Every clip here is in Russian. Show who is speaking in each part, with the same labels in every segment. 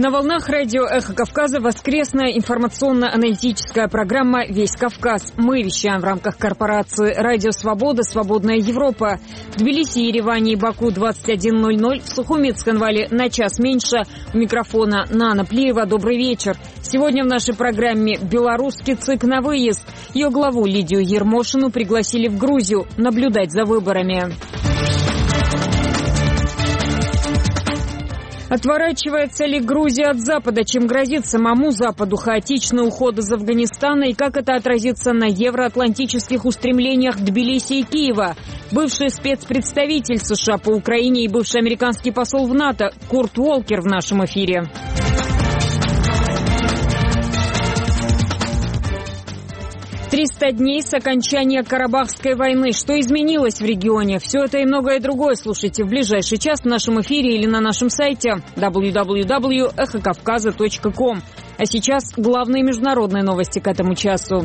Speaker 1: На волнах радио «Эхо Кавказа» воскресная информационно-аналитическая программа «Весь Кавказ». Мы вещаем в рамках корпорации «Радио Свобода», «Свободная Европа». В Тбилиси, Ереване и Баку 21:00, в Сухуми, Цхинвале на час меньше. У микрофона Нана Плиева. Добрый вечер. Сегодня в нашей программе белорусский ЦИК на выезд. Ее главу Лидию Ермошину пригласили в Грузию наблюдать за выборами. Отворачивается ли Грузия от Запада? Чем грозит самому Западу хаотичный уход из Афганистана и как это отразится на евроатлантических устремлениях Тбилиси и Киева? Бывший спецпредставитель США по Украине и бывший американский посол в НАТО Курт Уолкер в нашем эфире. 300 дней с окончания Карабахской войны. Что изменилось в регионе? Все это и многое другое слушайте в ближайший час в нашем эфире или на нашем сайте www.эхокавказа.ком. А сейчас главные международные новости к этому часу.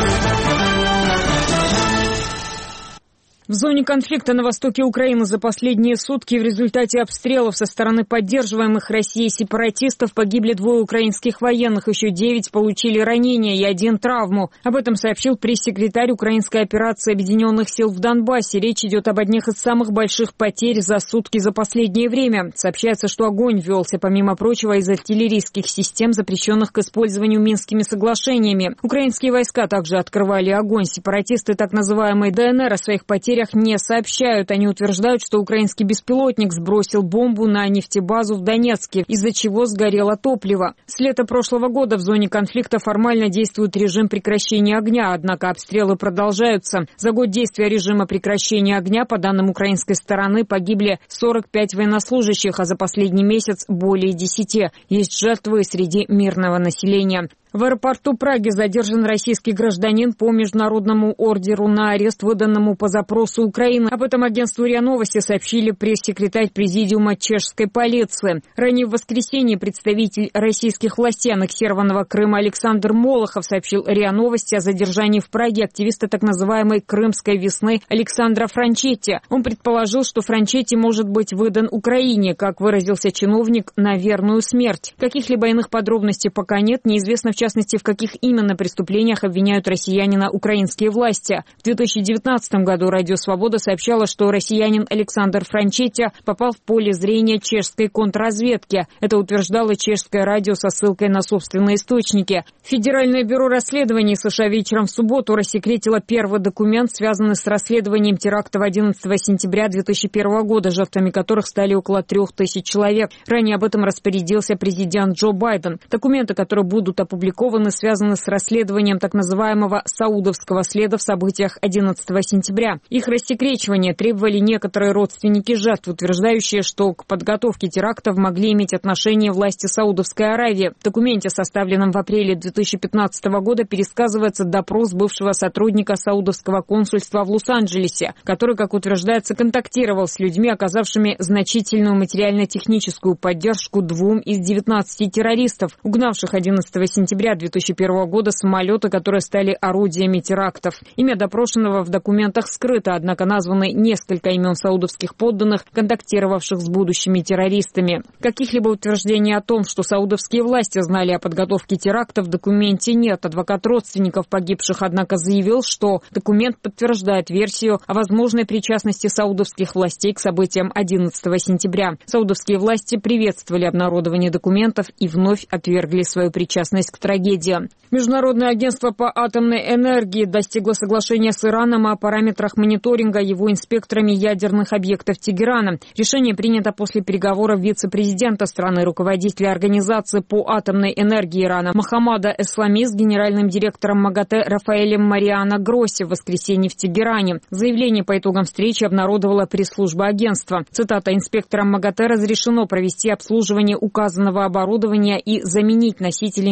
Speaker 1: В зоне конфликта на востоке Украины за последние сутки в результате обстрелов со стороны поддерживаемых Россией сепаратистов погибли 2 украинских военных, еще 9 получили ранения и 1 травму. Об этом сообщил пресс-секретарь украинской операции Объединенных сил в Донбассе. Речь идет об одних из самых больших потерь за сутки за последнее время. Сообщается, что огонь велся, помимо прочего, из артиллерийских систем, запрещенных к использованию Минскими соглашениями. Украинские войска также открывали огонь. Сепаратисты так называемой ДНР о своих потерях не сообщают. Они утверждают, что украинский беспилотник сбросил бомбу на нефтебазу в Донецке, из-за чего сгорело топливо. С лета прошлого года в зоне конфликта формально действует режим прекращения огня, однако обстрелы продолжаются. За год действия режима прекращения огня, по данным украинской стороны, погибли 45 военнослужащих, а за последний месяц более 10. Есть жертвы среди мирного населения. В аэропорту Праги задержан российский гражданин по международному ордеру на арест, выданному по запросу Украины. Об этом агентству РИА Новости сообщили пресс-секретарь президиума чешской полиции. Ранее в воскресенье представитель российских властей аннексированного Крыма Александр Молохов сообщил РИА Новости о задержании в Праге активиста так называемой «Крымской весны» Александра Франчетти. Он предположил, что Франчетти может быть выдан Украине, как выразился чиновник, на верную смерть. Каких-либо иных подробностей пока нет, неизвестно в частности, в каких именно преступлениях обвиняют россиянина украинские власти. В 2019 году Радио Свобода сообщало, что россиянин Александр Франчетти попал в поле зрения чешской контрразведки. Это утверждало чешское радио со ссылкой на собственные источники. Федеральное бюро расследований США вечером в субботу рассекретило первый документ, связанный с расследованием терактов 11 сентября 2001 года, жертвами которых стали около 3000 человек. Ранее об этом распорядился президент Джо Байден. Документы, которые будут опубликованы, связаны с расследованием так называемого саудовского следа в событиях 11 сентября. Их рассекречивание требовали некоторые родственники жертв, утверждающие, что к подготовке терактов могли иметь отношение власти Саудовской Аравии. В документе, составленном в апреле 2015 года, пересказывается допрос бывшего сотрудника саудовского консульства в Лос-Анджелесе, который, как утверждается, контактировал с людьми, оказавшими значительную материально-техническую поддержку 2 из 19 террористов, угнавших 11 сентября 2001 года самолеты, которые стали орудиями терактов. Имя допрошенного в документах скрыто, однако названы несколько имен саудовских подданных, контактировавших с будущими террористами. Каких-либо утверждений о том, что саудовские власти знали о подготовке теракта, в документе нет. Адвокат родственников погибших, однако, заявил, что документ подтверждает версию о возможной причастности саудовских властей к событиям 11 сентября. Саудовские власти приветствовали обнародование документов и вновь отвергли свою причастность к трагедии. Международное агентство по атомной энергии достигло соглашения с Ираном о параметрах мониторинга его инспекторами ядерных объектов Тегерана. Решение принято после переговоров вице-президента страны, руководителя организации по атомной энергии Ирана Мохаммада Эслами с генеральным директором МАГАТЭ Рафаэлем Мариано Гросси в воскресенье в Тегеране. Заявление по итогам встречи обнародовала пресс-служба агентства. Цитата: «Инспекторам МАГАТЭ разрешено провести обслуживание указанного оборудования и заменить носители информации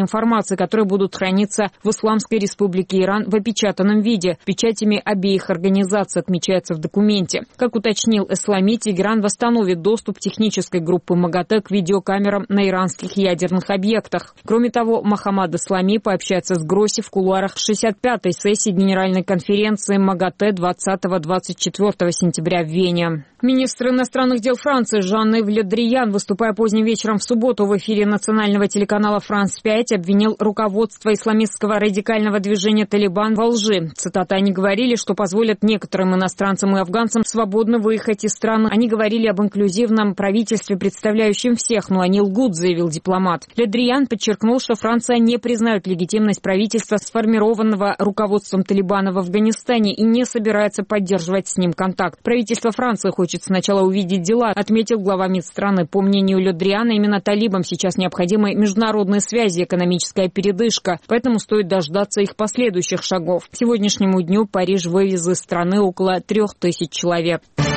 Speaker 1: информации, которые будут храниться в Исламской Республике Иран в опечатанном виде, печатями обеих организаций, отмечается в документе. Как уточнил Эслами, Тегеран восстановит доступ технической группы МАГАТЭ к видеокамерам на иранских ядерных объектах. Кроме того, Мохаммад Эслами пообщается с Гросси в кулуарах 65-й сессии Генеральной конференции МАГАТЭ 20-24 сентября в Вене. Министр иностранных дел Франции Жан-Йves Ле Дриян, выступая поздним вечером в субботу в эфире национального телеканала «Франс-5», обвинил руководство исламистского радикального движения «Талибан» во лжи. Цитата: «Они говорили, что позволят некоторым иностранцам и афганцам свободно выехать из страны. Они говорили об инклюзивном правительстве, представляющем всех, но они лгут», — заявил дипломат. Ле Дриян подчеркнул, что Франция не признает легитимность правительства, сформированного руководством Талибана в Афганистане, и не собирается поддерживать с ним контакт. Правительство Франции хочет сначала увидеть дела, отметил глава МИД страны. По мнению Ле Дрияна, именно талибам сейчас необходимы международные связи, экономическая передышка, поэтому стоит дождаться их последующих шагов. К сегодняшнему дню Париж вывез из страны около 3000 человек.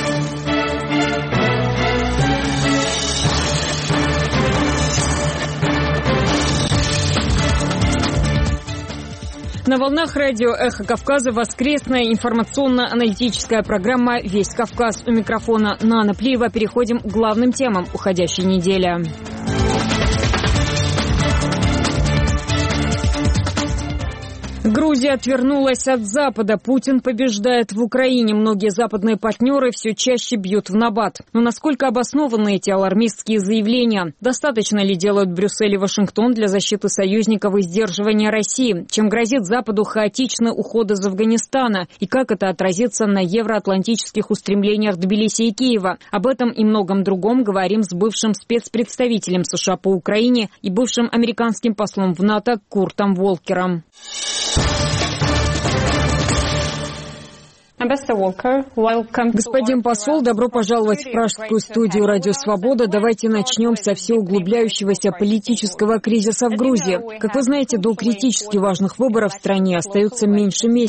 Speaker 1: На волнах радио «Эхо Кавказа» воскресная информационно-аналитическая программа «Весь Кавказ». У микрофона Нана Плиева. Переходим к главным темам уходящей недели. Грузия отвернулась от Запада. Путин побеждает в Украине. Многие западные партнеры все чаще бьют в набат. Но насколько обоснованы эти алармистские заявления? Достаточно ли делают Брюссель и Вашингтон для защиты союзников и сдерживания России? Чем грозит Западу хаотичный уход из Афганистана? И как это отразится на евроатлантических устремлениях Тбилиси и Киева? Об этом и многом другом говорим с бывшим спецпредставителем США по Украине и бывшим американским послом в НАТО Куртом Волкером. Господин посол, добро пожаловать в пражскую студию «Радио Свобода». Давайте начнем со всеуглубляющегося политического кризиса в Грузии. Как вы знаете, до критически важных выборов в стране остается меньше месяца.